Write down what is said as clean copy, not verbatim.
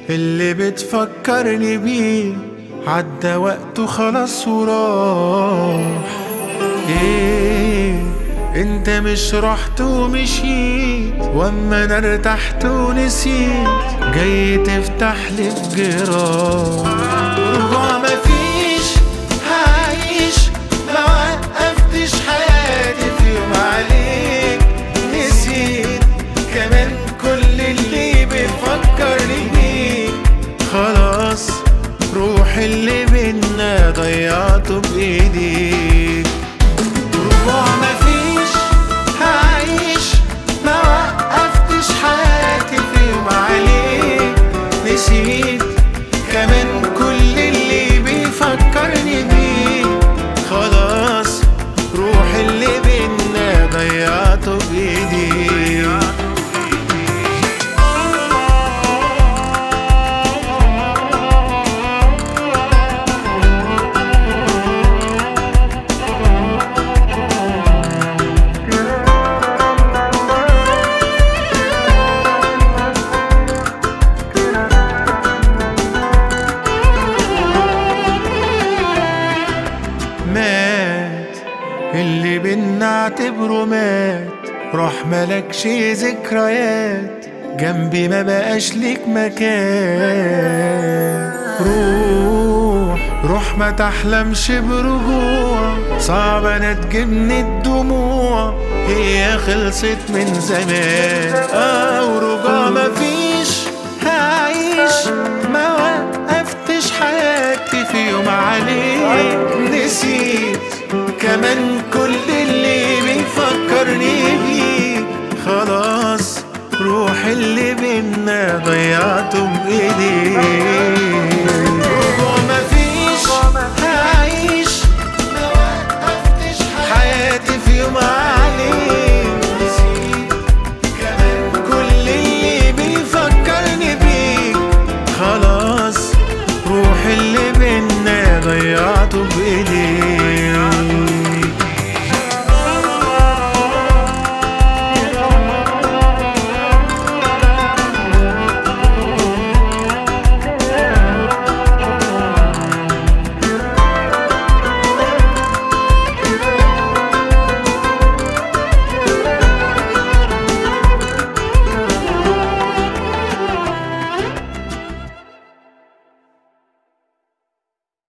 اللي بتفكرني بيه عدى وقته خلاص وراح. ايه انت مش رحت ومشيت واما انا ارتحت ونسيت، جاي تفتح لي في جراح. رجوع مفيش، هعيش ما وقفتش حياتي في يوم عليك. نسيت كمان كل اللي بيفكرني بيك، خلاص روح اللي بينا ضيعته بايديك. رجوع مفيش، هعيش ما وقفتش حياتي في يوم عليك. نسيت كمان كل اللي بيفكرني بيك، خلاص روح اللي بينا ضيعته بايديك. مات اللي بينا اعتبره مات، راح ملكش ذكريات جنبي، ما بقاش ليك مكان. روح ما تحلمش برجوع، صعب انا تجيبني الدموع، هي خلصت من زمان. ورجوع مفيش، هعيش ما وقفتش حياتي في يوم عليك. نسيت كمان كل اللي بيفكرني بيك، خلاص روح اللي بينا ضيعته بايديك. رجوع مفيش، هعيش ما وقفتش حياتي في يوم عليك. نسيت كمان كل اللي بيفكرني بيك، خلاص روح اللي بينا ضيعته بايديك.